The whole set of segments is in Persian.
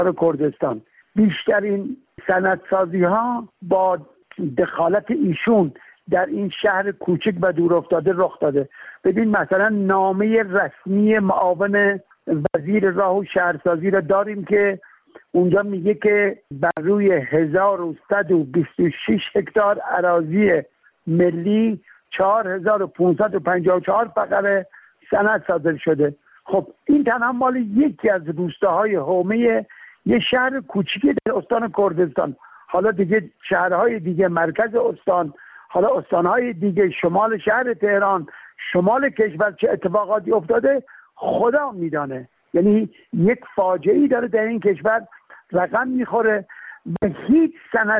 کردستان. بیشترین سندسازی ها با دخالت ایشون در این شهر کوچک و دور افتاده رخ داده. ببین مثلا نامه رسمی معاون وزیر راه و شهرسازی را داریم که اونجا میگه که بر روی 1126 هکتار اراضی ملی 4554 فقره سند صادر شده. خب این تنها مال یکی از روستاهای حومه یه شهر کوچیکی در استان کردستان. حالا دیگه شهرهای دیگه مرکز استان، حالا استانهای دیگه، شمال شهر تهران، شمال کشور چه اتفاقاتی افتاده خدا میدانه. یعنی یک فاجعه‌ای داره در این کشور رقم میخوره و هیچ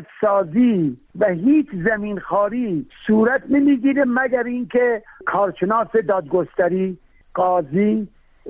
سندسازی و هیچ زمینخواری صورت نمیگیره مگر اینکه کارشناس دادگستری، قاضی،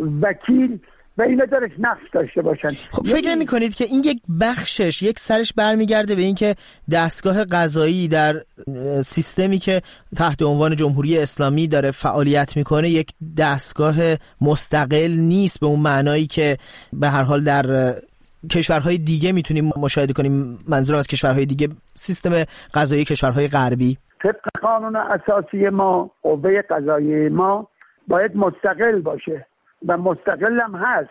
وکیل و اینا درش نقش داشته باشن. خب فکر می‌کنید که این یک بخشش، یک سرش برمیگرده به این که دستگاه قضایی در سیستمی که تحت عنوان جمهوری اسلامی داره فعالیت میکنه یک دستگاه مستقل نیست به اون معنایی که به هر حال در کشورهای دیگه میتونیم مشاهده کنیم؟ منظورم از کشورهای دیگه سیستم قضایی کشورهای غربی. طبق قانون اساسی ما قوه قضاییه ما باید مستقل باشه و مستقل هم هست.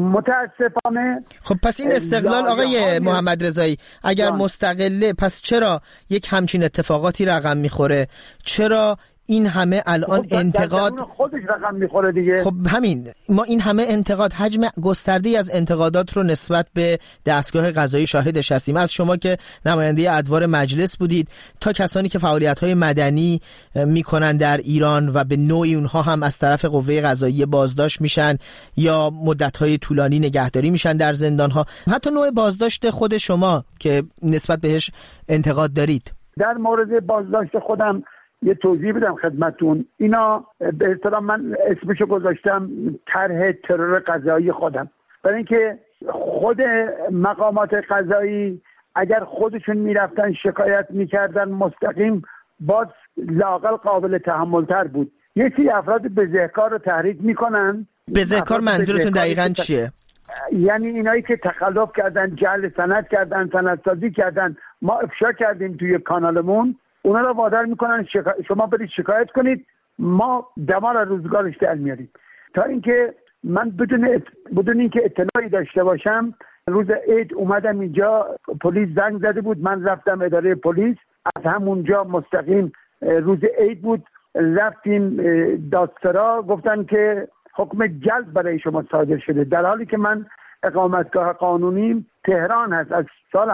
متاسفانه خب پس این استقلال آقای محمد رضایی اگر مستقله، پس چرا یک همچین اتفاقاتی رقم میخوره؟ چرا این همه الان انتقاد خودش رقم میخوره دیگه؟ خب همین، ما این همه انتقاد، حجم گسترده‌ای از انتقادات رو نسبت به دستگاه قضایی شاهدش هستیم. از شما که نماینده ادوار مجلس بودید تا کسانی که فعالیت‌های مدنی میکنن در ایران و به نوعی اونها هم از طرف قوه قضاییه بازداشت میشن یا مدت‌های طولانی نگهداری میشن در زندان‌ها، حتی نوع بازداشت خود شما که نسبت بهش انتقاد دارید. در مورد بازداشت خودم یه توضیح بدم خدمتون. اینا به اصطلاح من اسمشو گذاشتم طرح ترور قضایی خودم، برای اینکه خود مقامات قضایی اگر خودشون میرفتن شکایت میکردن مستقیم باز لااقل قابل تحمل‌تر بود. یه سری افراد بزهکار رو تحریک میکنن. بزهکار منظورتون دقیقاً چیه؟ یعنی اینایی که تخلف کردن، جعل سند کردن، سندسازی کردن، ما افشا کردیم توی کانالمون، اونا رو وادار میکنن شما برید شکایت کنید، ما دمار روزگارش در میاریم. تا اینکه من بدون اینکه اطلاعی داشته باشم روز عید اومدم اینجا، پلیس زنگ زده بود، من رفتم اداره پلیس، از همونجا مستقیم روز عید بود رفتیم دادسرا، گفتن که حکم جلب برای شما صادر شده، در حالی که من اقامتگاه قانونیم تهران هست. از سال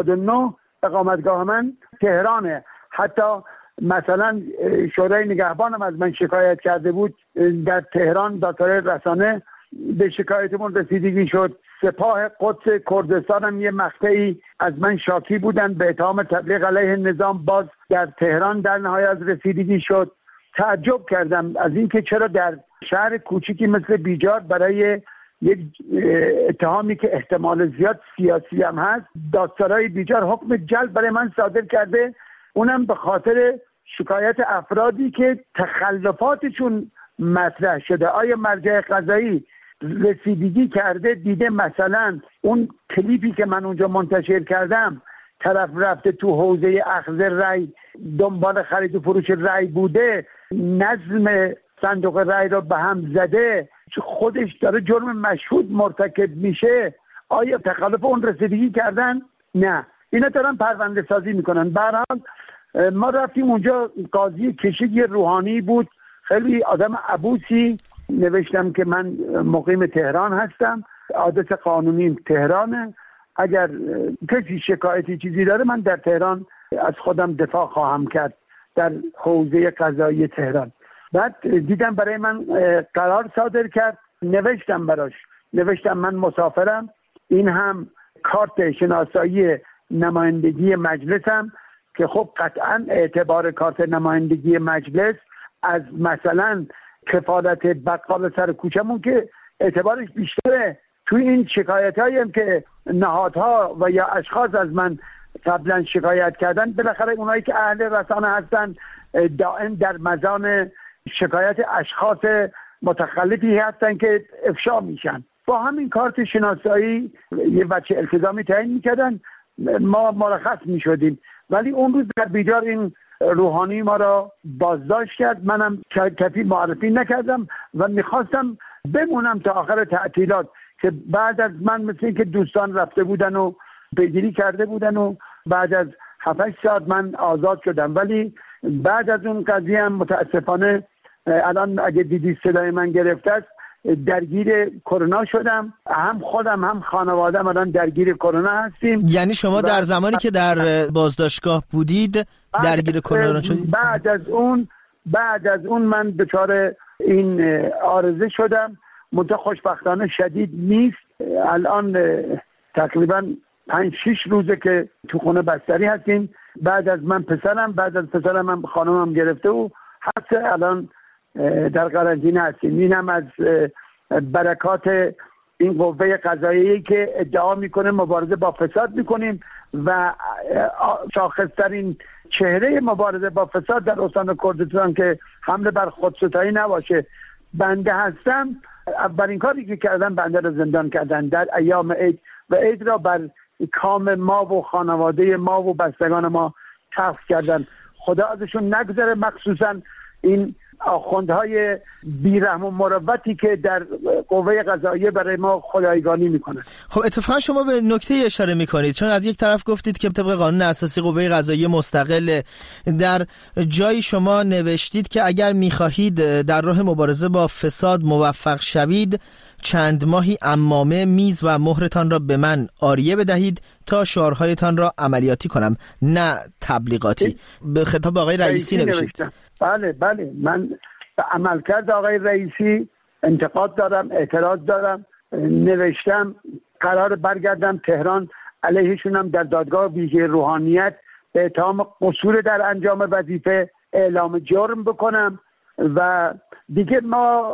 79 اقامتگاه من تهرانه. حتی مثلا شورای نگهبانم از من شکایت کرده بود در تهران، دادسرای رسانه به شکایتمون رسیدگی شد. سپاه قدس کردستان هم یه مقطعی از من شاکی بودن به اتهام تبلیغ علیه نظام، باز در تهران در نهایت رسیدگی شد. تعجب کردم از اینکه چرا در شهر کوچیکی مثل بیجار برای یک اتهامی که احتمال زیاد سیاسی هم هست دادسرای بیجار حکم جلب برای من صادر کرده، اونم به خاطر شکایت افرادی که تخلفاتشون مطرح شده. آیا مرجع قضایی رسیدگی کرده دیده مثلا اون کلیپی که من اونجا منتشر کردم طرف رفته تو حوزه اخذ رأی دنبال خرید و فروش رأی بوده، نظم صندوق رأی رو به هم زده، خودش داره جرم مشهود مرتکب میشه، آیا تخلف اون رسیدگی کردن؟ نه، اینا دارن پرونده سازی میکنن. به هر حال ما رفتیم اونجا، قاضی کشیک روحانی بود، خیلی آدم عبوسی. نوشتم که من مقیم تهران هستم، آدرس قانونیم تهرانه، اگر کسی شکایتی چیزی داره من در تهران از خودم دفاع خواهم کرد در حوزه قضایی تهران. بعد دیدم برای من قرار صادر کرد، نوشتم براش، نوشتم من مسافرم، این هم کارت شناسایی نمایندگی مجلسم که خب قطعا اعتبار کارت نمایندگی مجلس از مثلا کفالت بقال سر کوچمون که اعتبارش بیشتره. توی این شکایت هایی که نهادها و یا اشخاص از من قبلا شکایت کردن، بالاخره اونایی که اهل رسانه هستن دائم در مزان شکایت اشخاص متخلفی هستن که افشا میشن. با همین کارت شناسایی یه بچه التزامی تعیین میکردن، ما مرخص میشدیم. ولی اون روز در بیدار این روحانی ما را بازداشت کرد. منم کفی معرفی نکردم و میخواستم بمونم تا آخر تعطیلات، که بعد از من مثل این که دوستان رفته بودن و پیگیری کرده بودن و بعد از 7-8 ساعت من آزاد شدم. ولی بعد از اون قضیه هم متاسفانه الان اگه دیدی صدای من گرفته است، درگیر کرونا شدم. هم خودم هم خانواده‌ام الان درگیر کرونا هستیم. یعنی شما در زمانی که در بازداشتگاه بودید درگیر کرونا شدید؟ بعد از اون من دچار این عارضه شدم. منتها خوشبختانه شدید نیست. الان تقریبا 5-6 روزه که تو خونه بستری هستیم. بعد از پسرم هم خانمم گرفته و حتی الان در قرنطینه هستیم. این هم از برکات این قوه قضاییه که ادعا میکنه مبارزه با فساد میکنیم و شاخصترین چهره مبارزه با فساد در استان کردستان که حمله بر خودستایی نباشه بنده هستم. اولین کاری که کردن بنده را زندان کردن در ایام عید و عید را بر کام ما و خانواده ما و بستگان ما تلخ کردن. خدا ازشون نگذره، مخصوصا این آخوندهای بیرحم و مروتی که در قوه قضاییه برای ما خدایگانی میکنن. خب اتفاقا شما به نکته اشاره میکنید، چون از یک طرف گفتید که طبق قانون اساسی قوه قضاییه مستقل، در جایی شما نوشتید که اگر میخواهید در راه مبارزه با فساد موفق شوید چند ماهی عمامه، میز و مهرتان را به من عاریه بدهید تا شعارهایتان را عملیاتی کنم نه تبلیغاتی. به خطاب آقای رئیسی نوشتید. بله من به عملکرد آقای رئیسی انتقاد دارم، اعتراض دارم. نوشتم قرار برگردم تهران، علیهشونم در دادگاه ویژه روحانیت به اتهام قصور در انجام وظیفه اعلام جرم بکنم و دیگه ما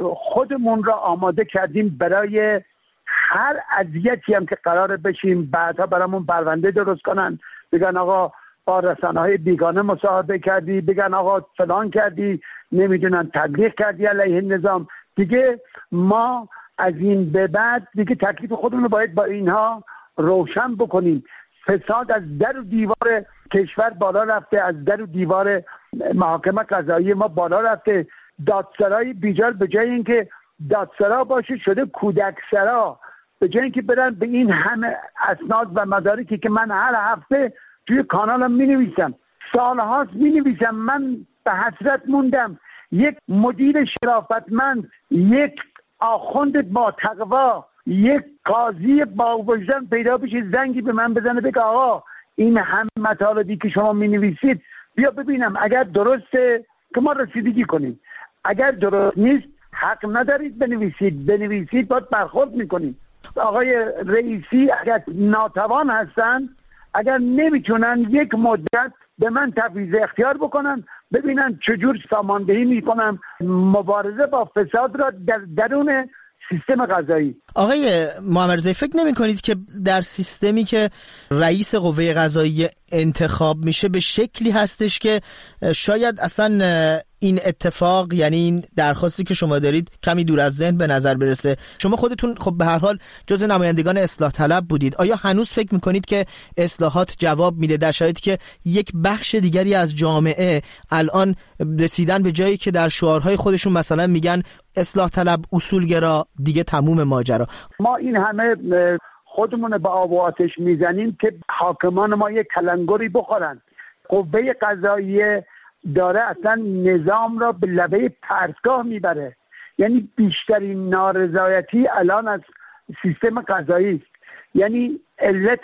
خودمون را آماده کردیم برای هر اذیتی هم که قرار بشیم. بعدها برامون پرونده درست کنن، بگن آقا با رسانه‌های بیگانه مصاحبه کردی، بگن آقا فلان کردی، نمیدونن تبلیغ کردی علیه نظام. دیگه ما از این به بعد دیگه تکلیف خودمون رو باید با اینها روشن بکنیم. فساد از در و دیوار کشور بالا رفته، از در و دیوار محاکمه قضایی ما بالا رفته. دادسرای بیجار به جای اینکه دادسرا باشه شده کودکسرا. به جای اینکه برن به این همه اسناد و مدارکی که من هر هفته توی کانالم می‌نویسم، سالهاست می‌نویسم، من به حسرت موندم یک مدیر شرافتمند، یک آخوند با تقوا، یک قاضی با وجدان پیدا بشه، زنگی به من بزنه بگه آقا این همه مطالبی که شما می‌نویسید بیا ببینم اگر درسته که ما رسیدگی کنیم، اگر درست نیست حق ندارید بنویسید باید برخورد میکنیم. آقای رئیسی اگر ناتوان هستن، اگر نمیتونن یک مدت به من تفویض اختیار بکنن، ببینن چجور ساماندهی میکنم مبارزه با فساد را در درون سیستم قضایی. آقای محمدرضایی فکر نمی کنید که در سیستمی که رئیس قوه قضاییه انتخاب میشه به شکلی هستش که شاید اصلا این اتفاق، یعنی این درخواستی که شما دارید کمی دور از ذهن به نظر برسه؟ شما خودتون خب به هر حال جزء نمایندگان اصلاح طلب بودید. آیا هنوز فکر میکنید که اصلاحات جواب میده در شرایطی که یک بخش دیگری از جامعه الان رسیدن به جایی که در شعارهای خودشون مثلا میگن اصلاح طلب اصولگرا، دیگه تموم ماجرا؟ ما این همه خودمون به آب و آتش میزنیم که حاکمان ما یک کلنگری بخورن. قوه قضاییه داره اصلا نظام را به لبه پرتگاه میبره. یعنی بیشترین نارضایتی الان از سیستم قضایی است. یعنی علت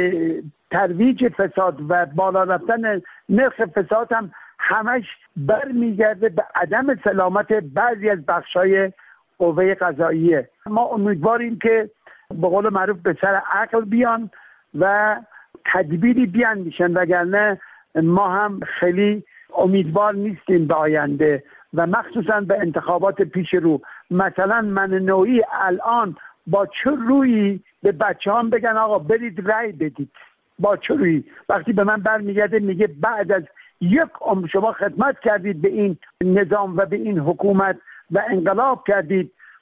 ترویج فساد و بالا رفتن نرخ فساد هم همش برمیگرده به عدم سلامت بعضی از بخشای قوه قضاییه. ما امیدواریم که به قول معروف به سر عقل بیان و تدبیری بیاندیشن، وگرنه ما هم خیلی امیدوار نیستیم به آینده و مخصوصا به انتخابات پیش رو. مثلا من نوعی الان با چه رویی به بچه هم بگن آقا برید رأی بدید؟ با چه رویی؟ وقتی به من برمیگرده میگه بعد از یک عمر شما خدمت کردید به این نظام و به این حکومت و انقلاب کردید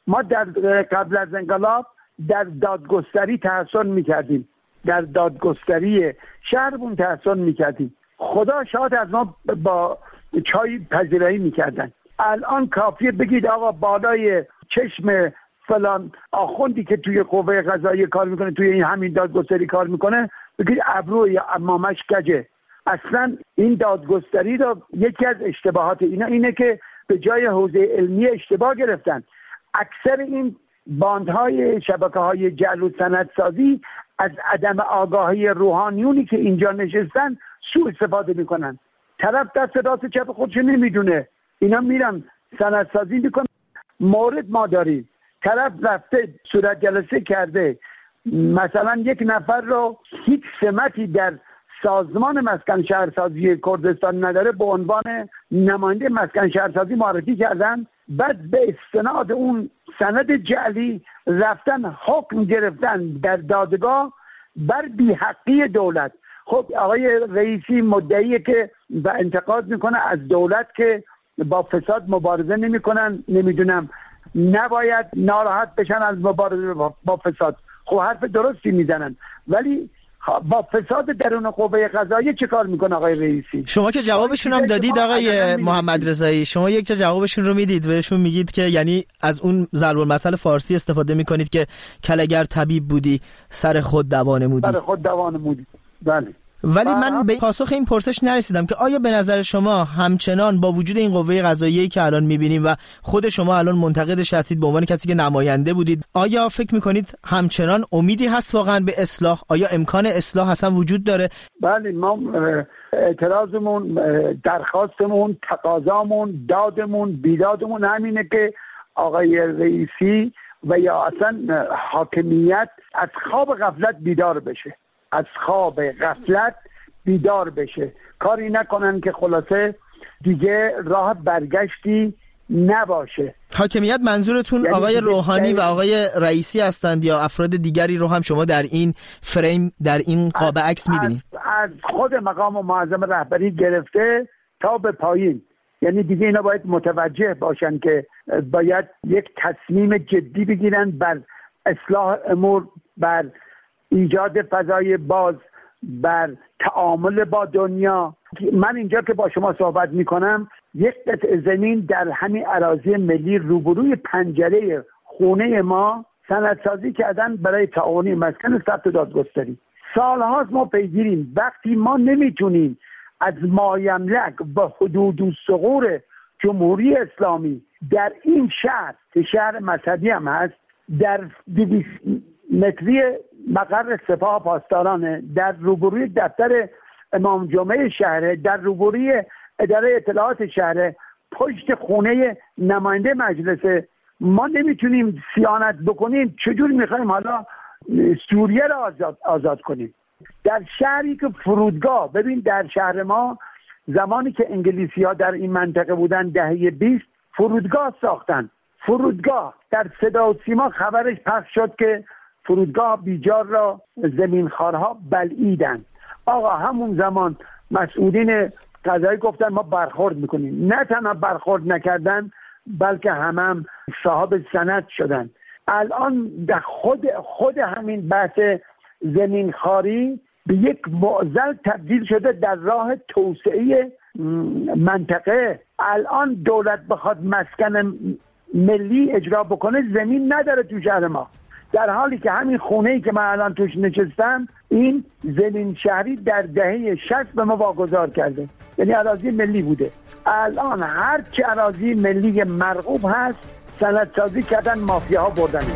ما در قبل از انقلاب در دادگستری تحصیل میکردیم، در دادگستری شهرمون تحصیل میکردیم. خدا شاید از ما با چای پذیرایی میکردن. الان کافیه بگید آقا بالای چشم فلان آخوندی که توی قوه قضاییه کار میکنه، توی این همین دادگستری کار میکنه، بگید ابرو یا امامش کجه. اصلا این دادگستری رو یکی از اشتباهات اینا اینه که به جای حوزه علمی اشتباه گرفتن. اکثر این باندهای شبکه‌های جعل و سندسازی از عدم آگاهی روحانیونی که اینجا نشستن سوء استفاده میکنن. طرف دست راست چپ خودش نمیدونه، اینا میرن سندسازی میکنن. مورد ما داریم، طرف رفته صورت جلسه کرده، مثلا یک نفر رو هیچ سمتی در سازمان مسکن شهرسازی کردستان نداره، به عنوان نماینده مسکن شهرسازی معرفی کردن، بعد به استناد اون سند جعلی رفتن حکم گرفتن در دادگاه بر بی‌حقی دولت. خب آقای رئیسی مدعیه که و انتقاد میکنه از دولت که با فساد مبارزه نمیکنن، نمیدونم نباید ناراحت بشن از مبارزه با فساد. خب حرف درستی میزنن، ولی با فساد درون قوه قضاییه چه کار میکنه آقای رئیسی؟ شما که جوابشون هم دادید آقای محمد رضایی، شما یک جا جوابشون رو میدید، بهشون میگید که یعنی از اون ضرب المثل فارسی استفاده میکنید که کلگر طبیب بودی سر خود دوا نمودی. سر خود دوا نمودی، بله. ولی من به پاسخ این پرسش نرسیدم که آیا به نظر شما همچنان با وجود این قوه قضاییه‌ای که الان می‌بینیم و خود شما الان منتقدش هستید به عنوان کسی که نماینده بودید، آیا فکر می‌کنید همچنان امیدی هست واقعا به اصلاح؟ آیا امکان اصلاح اصلا وجود داره؟ بله، ما اعتراضمون، درخواستمون، تقاضامون، دادمون، بیدادمون همینه که آقای رئیسی و یا اصلا حاکمیت از خواب غفلت بیدار بشه، از خواب غفلت بیدار بشه، کاری نکنن که خلاصه دیگه راه برگشتی نباشه. حاکمیت منظورتون یعنی آقای روحانی و آقای رئیسی هستند یا افراد دیگری رو هم شما در این فریم، در این قاب عکس می‌بینید؟ از خود مقام معظم رهبری گرفته تا به پایین، یعنی دیگه اینا باید متوجه باشن که باید یک تصمیم جدی بگیرن بر اصلاح امور، بر ایجاد فضای باز، بر تعامل با دنیا. من اینجا که با شما صحبت میکنم یک قطعه زمین در همین اراضی ملی روبروی پنجره خونه ما سندسازی کردن برای تعاونی مسکن ثبت دادگستری. سالهاست ما پیگیریم، وقتی ما نمیتونیم از مایملک و حدود الثغور جمهوری اسلامی در این شهر که شهر مذهبی هم هست، در 200 متری مقر سپاه پاسدارانه، در روبروی دفتر امام جمعه شهر، در روبروی اداره اطلاعات شهر، پشت خونه نماینده مجلس، ما نمیتونیم صیانت بکنیم. چجور میخوایم حالا سوریه را آزاد کنیم؟ در شهری که فرودگاه، ببین در شهر ما زمانی که انگلیسی ها در این منطقه بودن دهه 20 فرودگاه ساختن. فرودگاه در صدا و سیما خبرش پخش شد که فرودگاه بیجار را زمینخوارها بلعیدن. آقا همون زمان مسئولین قضایی گفتن ما برخورد میکنیم. نه تنها برخورد نکردن بلکه هم صاحب سند شدن. الان در خود همین بحث زمینخواری به یک معضل تبدیل شده در راه توسعه منطقه. الان دولت بخواد مسکن ملی اجرا بکنه زمین نداره تو شهر ما، در حالی که همین خونه‌ای که من الان توش نشستم این زمین شهری در دهه 60 به ما واگذار کرده، یعنی اراضی ملی بوده. الان هر چه اراضی ملی مرغوب هست سندسازی کردن، مافیاها بردنش.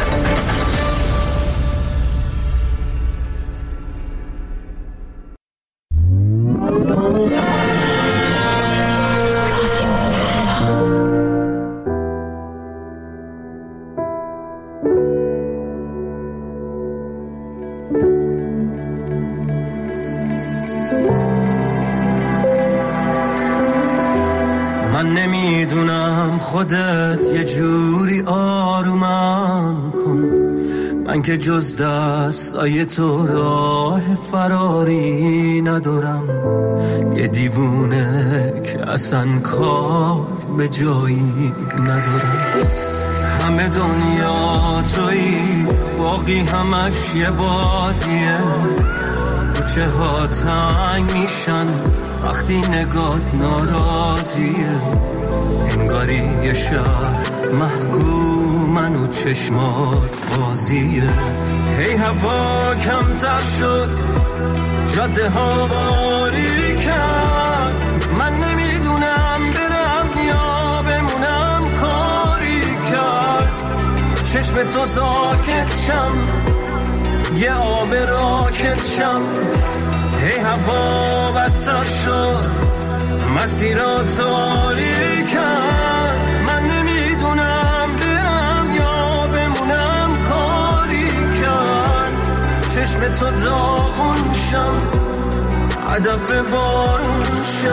من نمیدونم خودت یه جوری آرومم کن، من که جز دستای تو راه فراری ندارم، یه دیوونه که اصلا کار به جایی ندارم. همه دنیا تویی، باقی همش یه بازیه. کوچه ها تنگ میشن وقتی نگات ناراضیه. انگاری یه شهر محکومن و چشمات بازیه. هی هوا کمتر شد، جاده ها باریکن، من نمیدونم برم یا بمونم. کاری کرد چشم تو ساکت شم، یه آب راکت شم. هی هوا بدتر شد، مسیرها تاریکن، من نمیدونم برم یا بمونم. کاری کرد چشم تو داغون شم، هدف بارون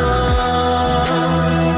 شم.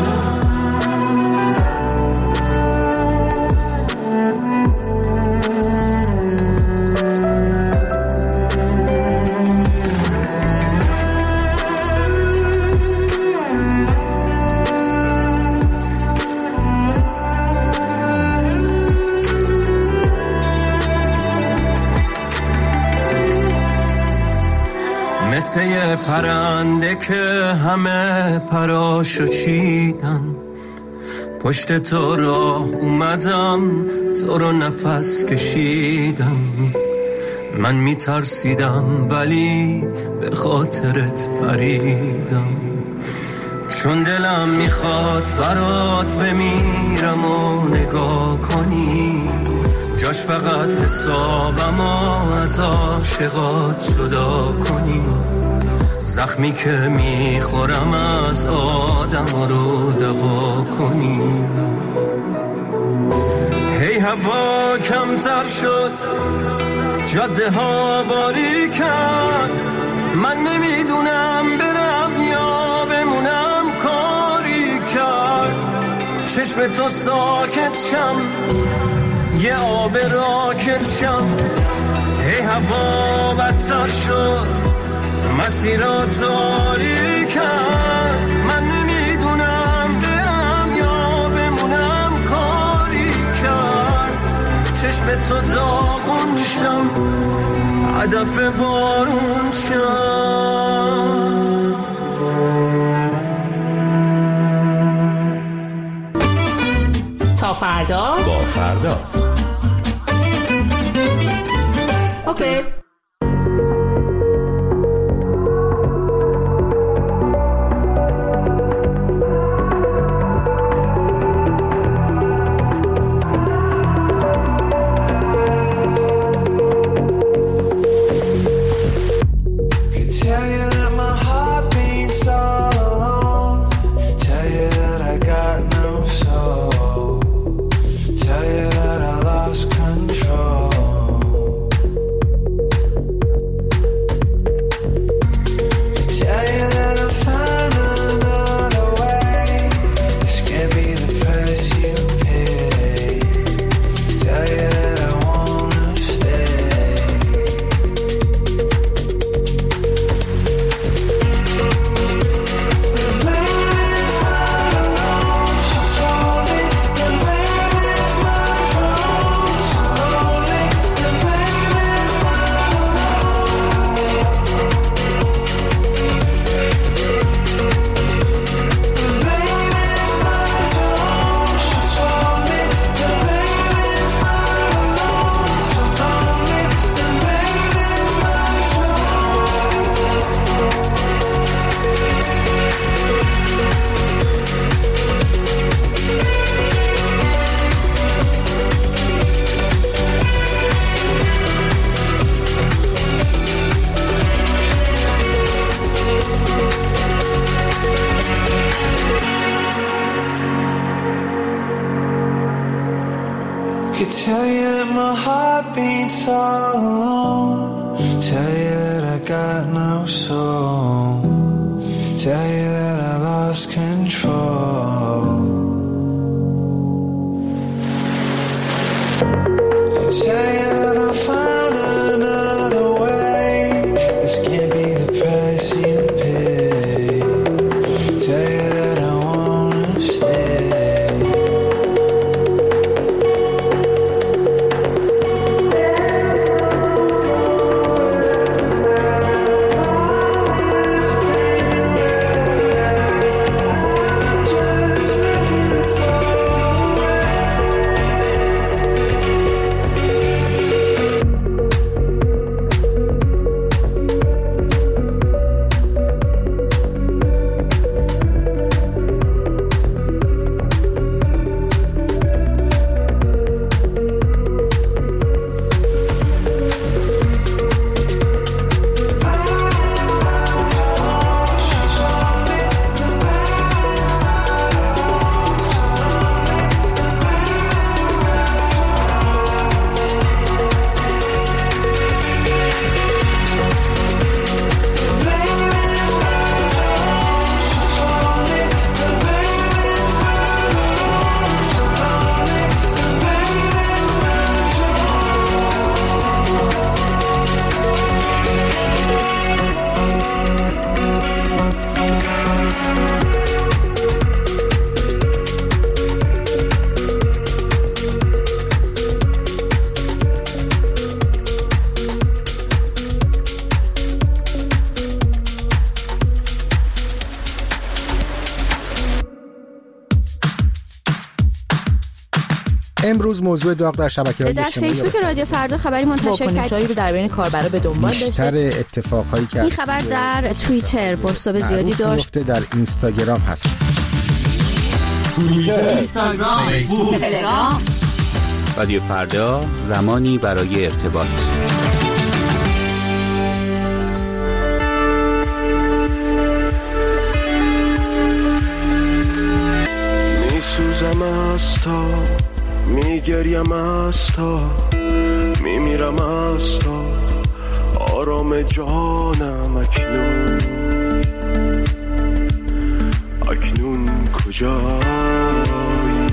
مثل یه پرنده که همه پراشو چیدن، پشت تو راه اومدم، تو رو نفس کشیدم. من میترسیدم ولی به خاطرت پریدم، چون دلم میخواد برات بمیرم و نگاه کنی. جاش فقط حسابم از عاشقات جدا کنی. زخمی که میخورم از آدم رو دوا کنی. هی هوا کمتر شد، جاده ها باریکن، من نمیدونم برم یا بمونم. کاری کرد چشم تو ساکت شم، یه آب راکت شم. هی هوا بدتر شد، مسیرها تاریکن، من نمیدونم برم یا بمونم. کاری کرد چشم تو داغون شم، هدف بارون شم. تا فردا با فردا. اوکی. Could tell you that my heart beats all alone. Tell you that I got no soul. Tell you that I lost control. Could tell you that I found another way. This can't be the price you pay. Tell you that I wanna stay. امروز موضوع داغ در شبکه‌های اجتماعی در فیسبوک رادیو فردا خبری منتشر واکنش‌هایی رو در بین کاربرا به دنبال داشته. بیشتر اتفاقایی که این خبر در توییتر بازتاب زیادی داشت. در اینستاگرام هست. اینستاگرام، فیسبوک، تلگرام. رادیو فردا، زمانی برای ارتباط. میسوزم از تا، میگریم از تا، میمیرم از تا، آرام جانم اکنون کجایی؟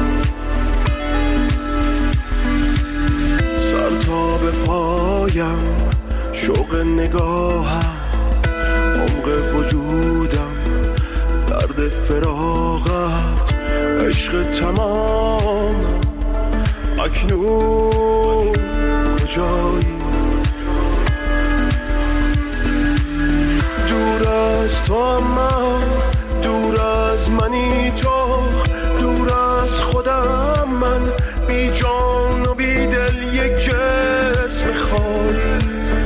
سر تا به پایم شوق نگاهم، عمق وجودم درد فراغت، عشق تمام اکنون کجایی؟ دور از تو من، دور از منی تو، دور از خودم من، بی جان و بی دل یک جسم خالی،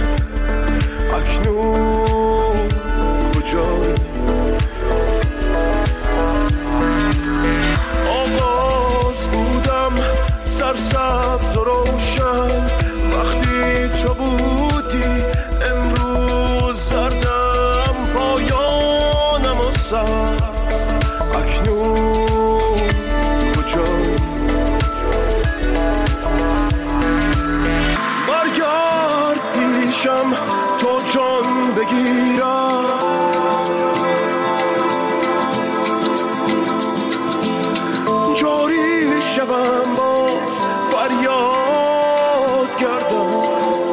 اکنون کجایی؟ آغاز بودم سرسبز و روشن، وقتی تو بودی، امروز زردم پایانم و سر، اکنون کجایی؟ برگرد پیشم تو جان بگیرم، جاری شوم با فریاد گردم،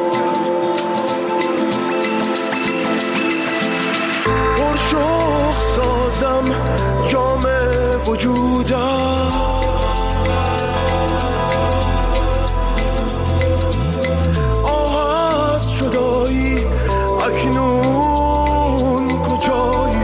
پرشوق سازم جام وجودم، آهات شدایی اکنون کجایی؟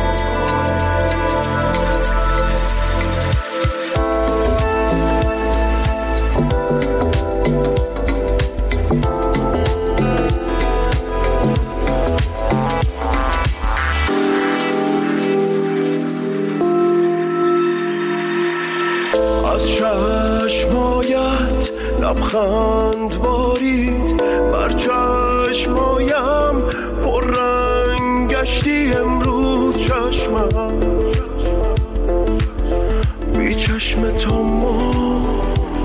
از چشمایت لبخند بارید، بر چشمایم پر رنگ گشتی امروز چشمم، بی چشم تو ما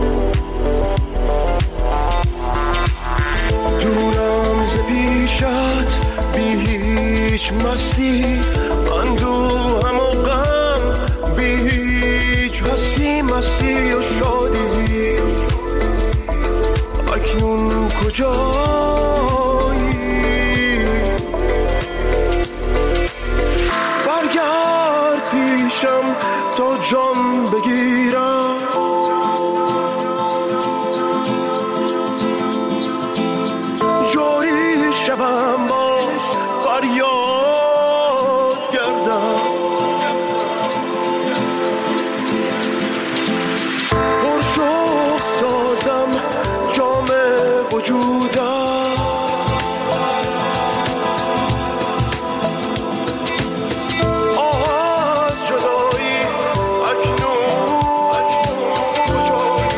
دورم ز پیشت، بی هیچ مستی، اندوهم و غم، بی هیچ هستی، مستی و شادی، اکنون کجایی؟ برگرد پیشم تا جان بگیرم، جاری شوم با فریاد گردم، پرشوق سازم جام وجودم، آواز جدایی اکنون کجایی؟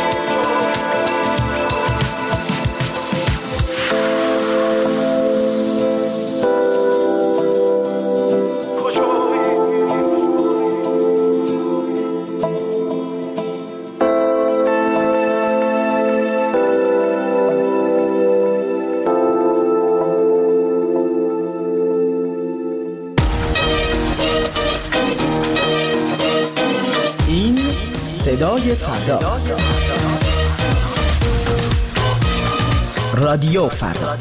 صدای فردا، رادیو فردا.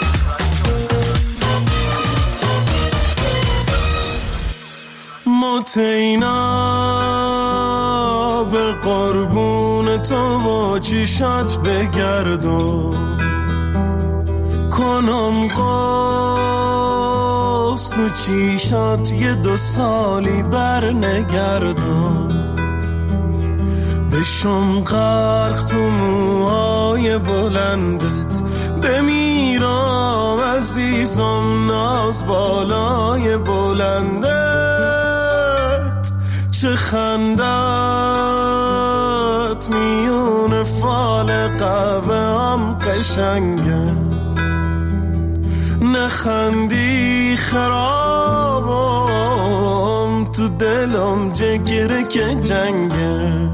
متینا به قربون تو و چیشت بگردم، کنم قاس تو چیشت یه 2 سالی بر نگردم، به بشم غرق تو موهای بلندت، بمیرم عزیزم ناز بالای بلندت. چه خندت میون فال قهوه هم قشنگه، نخندی خرابم تو دلم جگره که جنگه.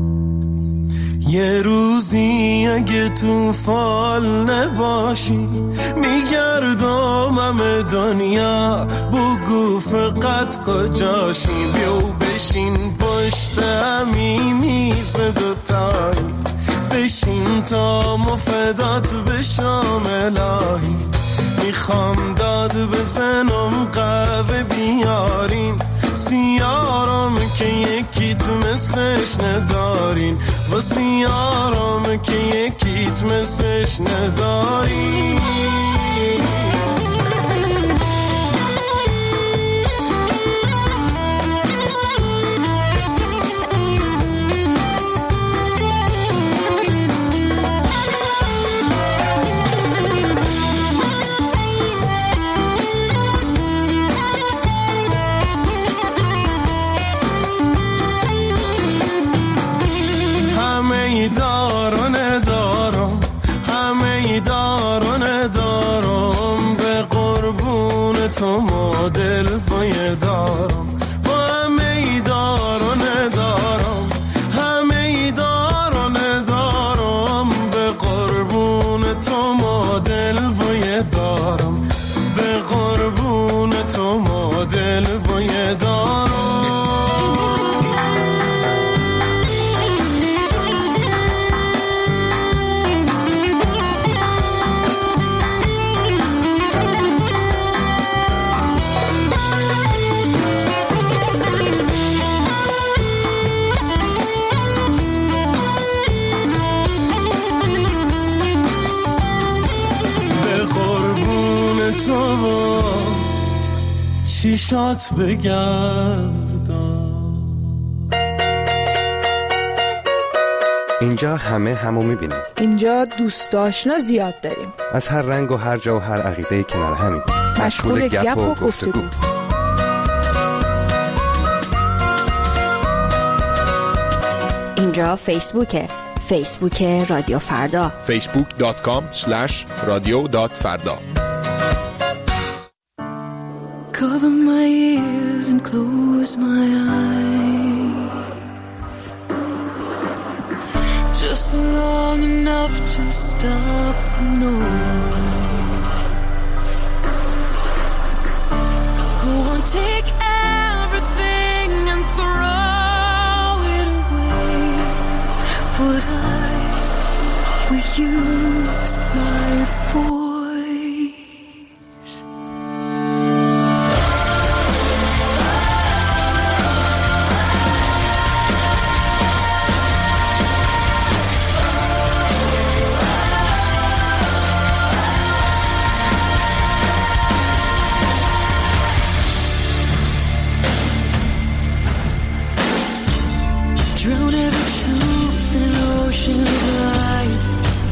یه روزی اگه تو فال نباشی میگردم همه دنیا، بگو فقط کجاشی. بیو بشین پشت همی میز دوتایی، بشین تا مفدات بشم الهی. میخوام داد بزنم قهوه بیارین، سیارم که یکیت مثلش ندارین، و سیارم که یکیت مثلش ندارین. تو مدل فای دارم، با همه دار و ندارم، همه دار و ندارم. به قربون تو مدل فای دارم، به قربون تو مدل فای دارم. تو چیشات بگردم. اینجا همو میبینیم. اینجا دوست آشنا زیاد داریم، از هر رنگ و هر جا و هر عقیده کنار همین، مشغول گپ و گفتگو. اینجا فیسبوک رادیو فردا، facebook.com/radio.farda. Cover my ears and close my eyes, just long enough to stop the noise. Go on, take everything and throw it away, but I will use my voice. Drown every truth in an ocean of lies.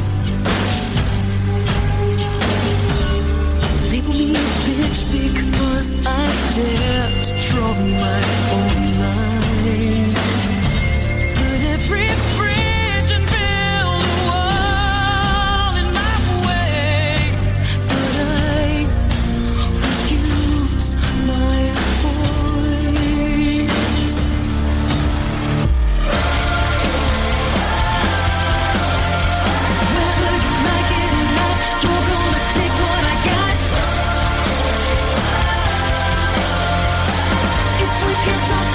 Label me a bitch because I dare to draw my own line. Burn every bridge and build a wall in my way, but I will use my voice. If we can talk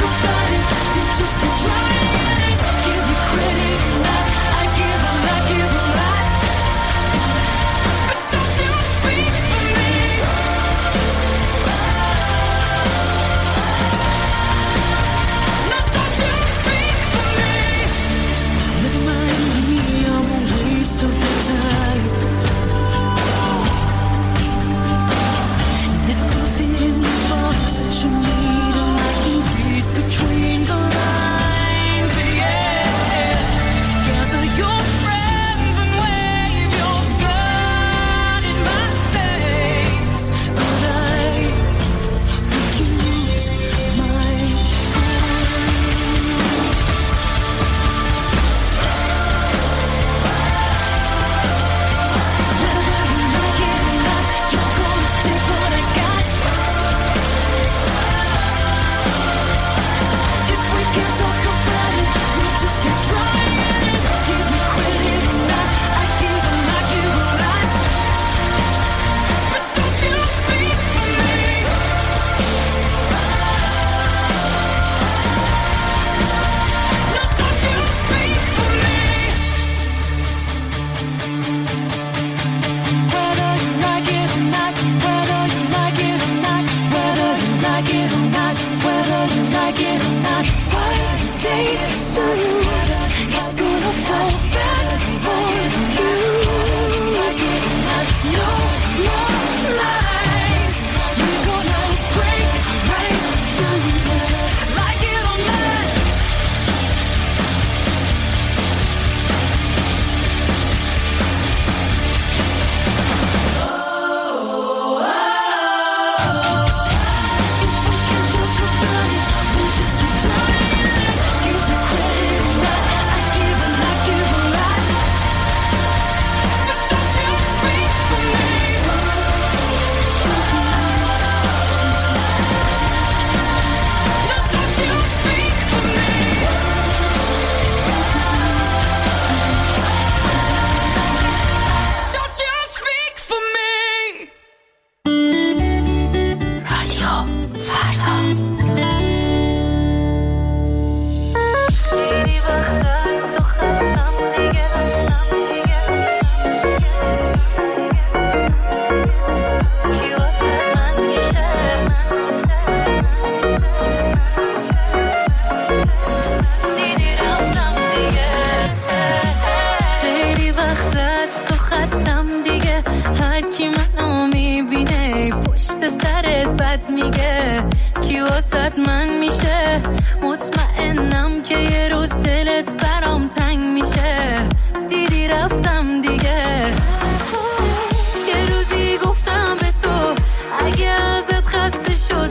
دلت میگه کی واسط من میشه، مطمئنم که یه روز دلت برام تنگ میشه. دیدی رفتم دیگه، یه روزی گفتم به تو اگه ازت خسته شد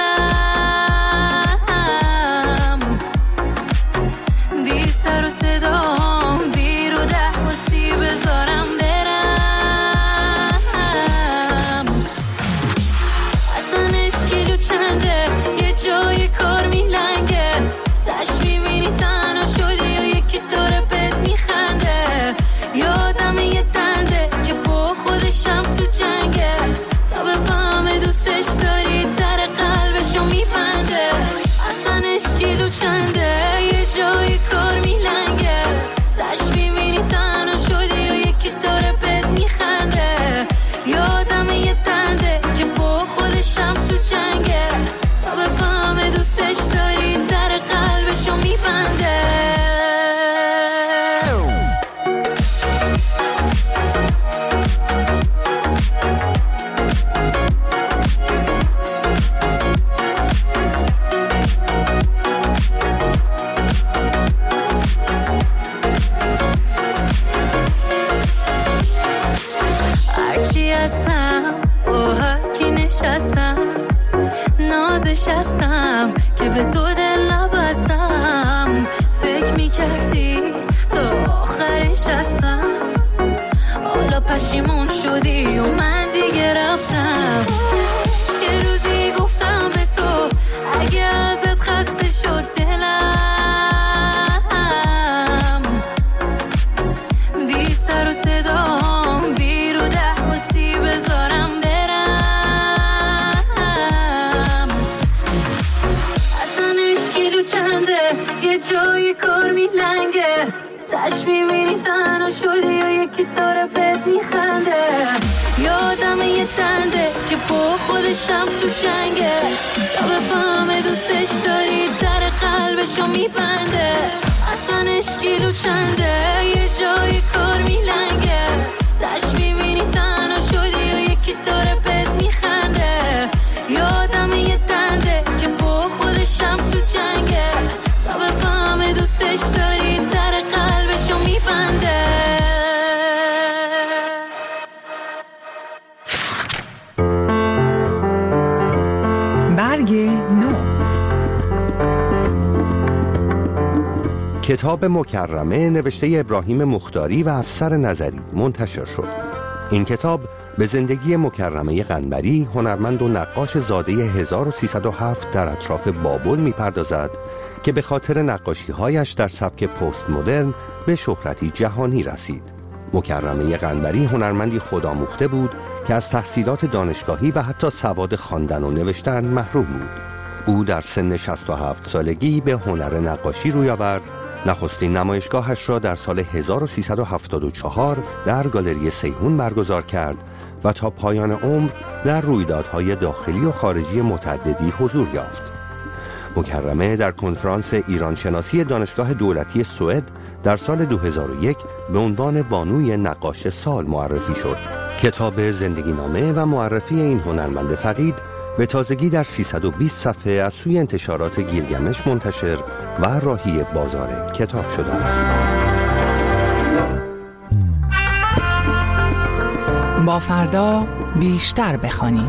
دلم، بی سر و صدام بی رو دروسی بذارم برم. اصلا اشکیلو چنده یه جای کار میلنگه، تش میبینی تنها شدی و یکی داره بهت میخنده. یادم یه تنده که با خودشم تو جنگه، تا بفهمه دوستش داری در قلبشو میبنده. اصلا اشکیلو چنده یه جای کار میلنگه، تش میبینی تنها شدی و یکی داره بهت میخنده. یادم یه تنده که با خودشم تو جنگه، تا بفهمه دوستش داری در قلبشو میبنده. هرچی هستم با هرکی نشستم، نازش هستم که به تو دل نبستم. فکر میکردی تا آخرش هستم، حالا پشیمون شدی و من دیگه رفتم. یه روزی گفتم به تو اگه ازت خسته شد دلم، بی سر و صدام بی رو دروسی بذارم برم. اصلا اشکیلو چنده یه جای کار میلنگه، تش میبینی تنها شدی و یکی داره بهت میخنده. یادم یه تنده که با خودشم تو جنگه، تا بفهمه دوستش داری در قلبشو میبنده. اصلا اشکیلو چنده یه جای کار میلنگه، تش میبینی تنها شدی و یکی داره بهت میخنده. یادم یه تنده که با خودشم تو جنگه، تا بفهمه دوستش داری در قلبشو میبنده. برگ نو. کتاب مکرمه نوشته ابراهیم مختاری و افسر نظری منتشر شد. این کتاب به زندگی مکرمه قنبری، هنرمند و نقاش زاده 1307 در اطراف بابل می‌پردازد که به خاطر نقاشی‌هایش در سبک پست مدرن به شهرتی جهانی رسید. مکرمه قنبری هنرمندی خودآموخته بود که از تحصیلات دانشگاهی و حتی سواد خواندن و نوشتن محروم بود. او در سن 67 سالگی به هنر نقاشی روی آورد. نخستین نمایشگاهش را در سال 1374 در گالری سیهون برگزار کرد و تا پایان عمر در رویدادهای داخلی و خارجی متعددی حضور یافت. مکرمه در کنفرانس ایرانشناسی دانشگاه دولتی سوئد در سال 2001 به عنوان بانوی نقاش سال معرفی شد. کتاب زندگی نامه و معرفی این هنرمند فقید به تازگی در 320 صفحه از سوی انتشارات گیلگمش منتشر و راهی بازار کتاب شده است. با فردا بیشتر بخوانیم.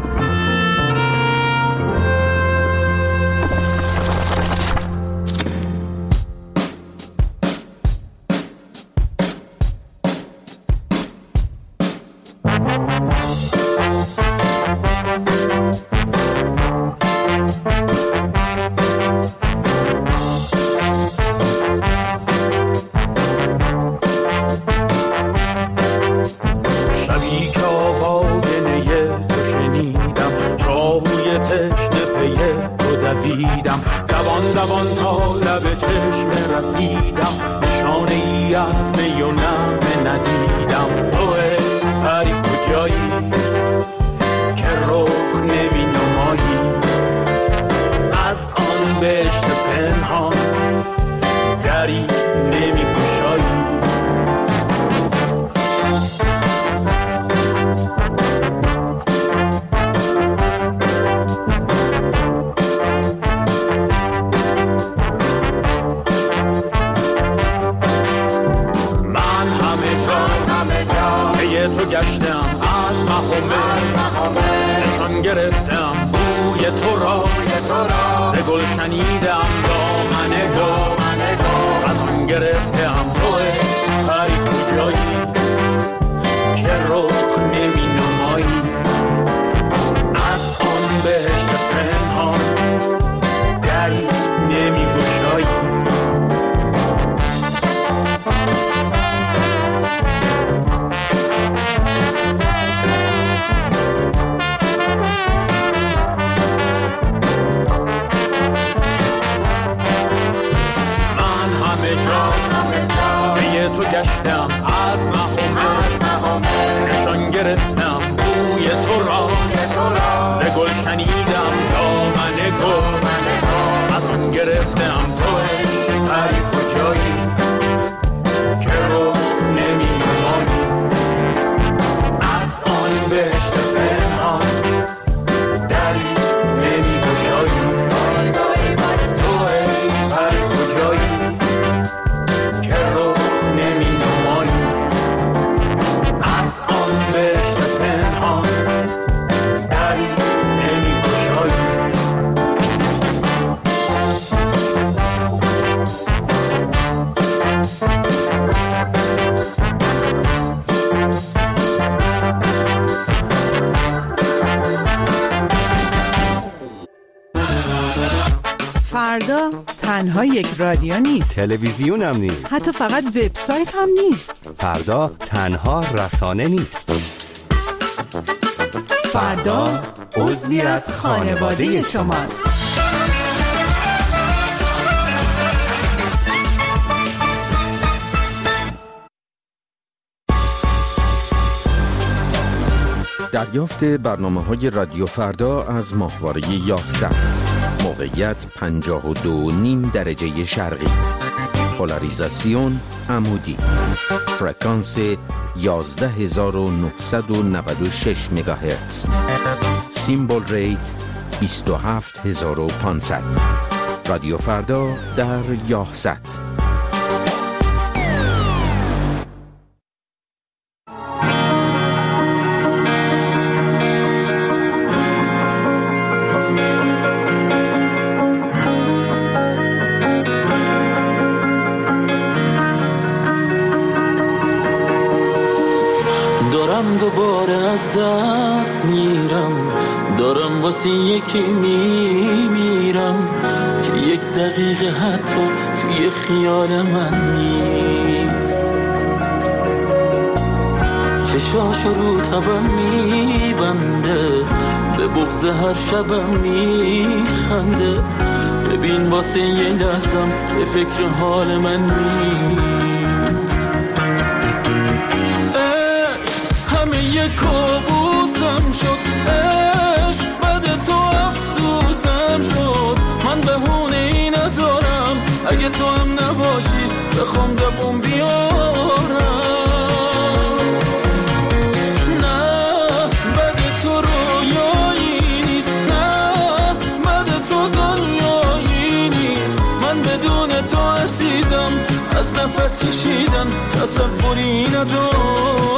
دوان تا لب چشم رسیدم، نشانه ای از می و نغمه ندیدم. توه پری کجایی که رخ نمی نمایی، از آن بهشت پنهان دری نمی گشایی. گرفتم بوی تو را ز گل شنیدم دامن از آن گرفتم توی پری کجایی که رخ نمی نمایی از آن بهشت پنهان دری نمی گشایی تو گشتم از مهامه نشان گرفتم بوی تو را ز گل شنیدم دامن گل از آن گرفتم توی پری کجایی که رخ نمی نمایی از آن بهشت پنهان دری نمی گشایی توی پری کجایی که رخ نمی نمایی از آن بهشت پنهان دری نمی گشایی فردا تنها یک رادیو نیست، تلویزیون هم نیست، حتی فقط وبسایت هم نیست. فردا تنها رسانه نیست. فردا عضوی از خانواده شماست. دریافت برنامه‌های رادیو فردا از ماهواره 11. موقعیت 52.5 درجه شرقی. پولاریزاسیون عمودی. فرکانس 11996 مگاهرتز. سیمبل ریت 27500. رادیو فردا در 11. دوباره از دست میرم، دارم واسه یکی میمیرم که یک دقیقه حتی توی خیال من نیست. چشاشو رو تبم میبنده، به بغض هر شبم میخنده. ببین واسه یه لحظم به فکر حال من نیست. یه کابوسم شد عشق، بعد تو افسوسم شد. من بهونه ای ندارم، اگه تو هم نباشی بخوام دبون بیارم. نه بعد تو رویایی نیست، نه بعد تو دنیایی نیست. من بدون تو عزیزم از نفس کشیدن تصوری ندارم.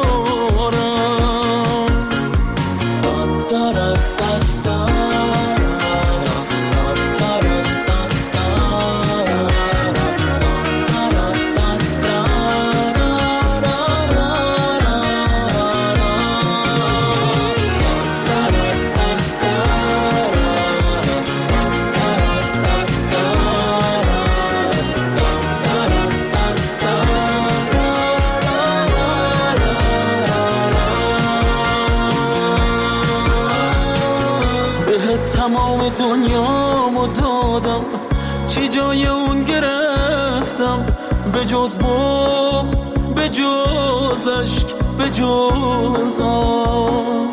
تمام دنیامو دادم، چی جای اون گرفتم؟ به جز بغض، به جز عشق، به جز آه.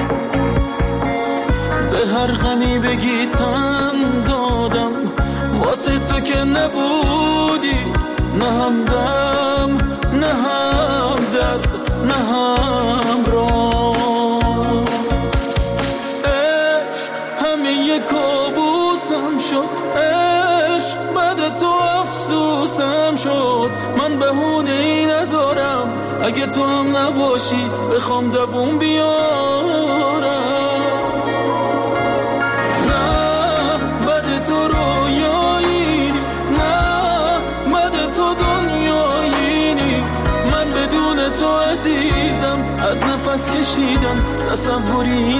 به هر غمی بگی تن دادم، واسه تو که نبودی. نه همدم، نه هم درد، نه هم راه. کابوسم شد عشق، بعد تو افسوسم شد. من بهونه ای ندارم، اگه تو هم نباشی بخوام دووم بیارم. کشیدن تصوری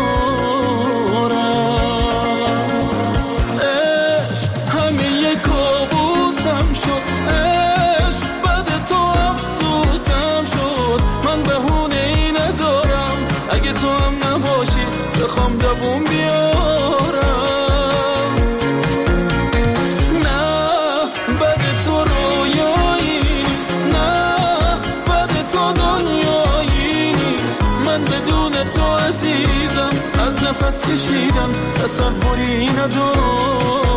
ندارم. عشق همه یه کابوسم شد، عشق بعد تو افسوسم شد. من بهونه ای ندارم اگه تو هم نباشی بخوام دووم بیارم. نه بعد تو رویایی نیست، نه بعد تو دنیایی نیست. من بدون تو عزیزم از نفس کشیدن تصوری ندارم.